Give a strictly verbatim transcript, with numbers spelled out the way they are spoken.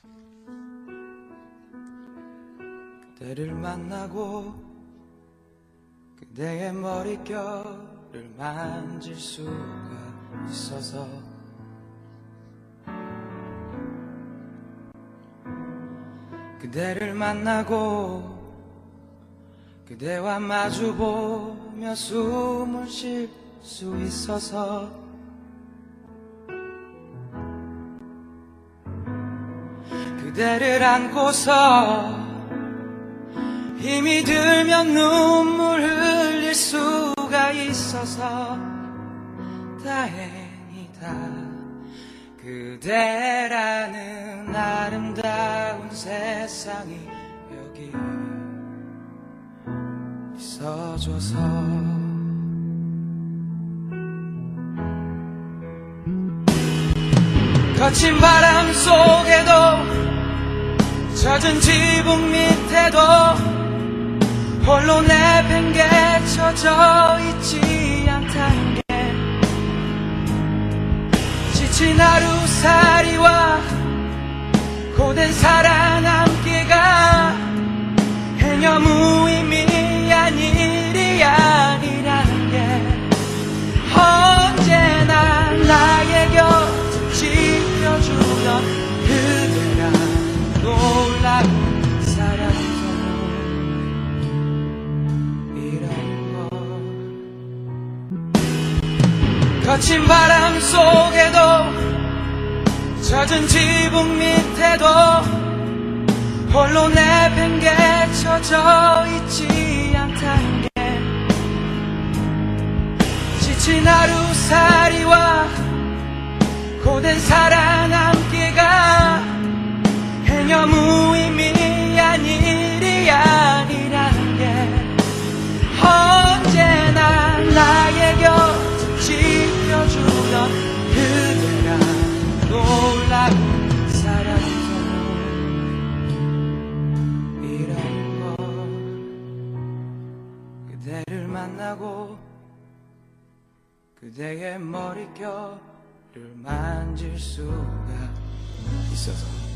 그대를 만나고 그대의 머릿결을 만질 수가 있어서 그대를 만나고 그대와 마주보며 숨을 쉴 수 있어서 그대를 안고서 힘이 들면 눈물 흘릴 수가 있어서 다행이다. 그대라는 아름다운 세상이 여기 있어줘서 거친 바람 속에도 젖은 지붕 밑에도 홀로 내팽개쳐져 있지 않다는 게 지친 하루살이와 고된 살아남기가 행여 무의미한 일이 아니라는 게 언제나 나의 곁을 지켜주던 그대란 놀라운 사랑도 이런 걸 거친 바람 속에도 젖은 지붕 밑에도 홀로 내팽개쳐져 있지 않다는 게 지친 하루살이와 고된 살아남기가 행여 무의미한 일이 아니라는 게 언제나 나의 곁을 지켜주던 그대란 놀라운 사랑도 이런 걸 그대를 만나고 그대의 머릿결을 만질 수가 있어서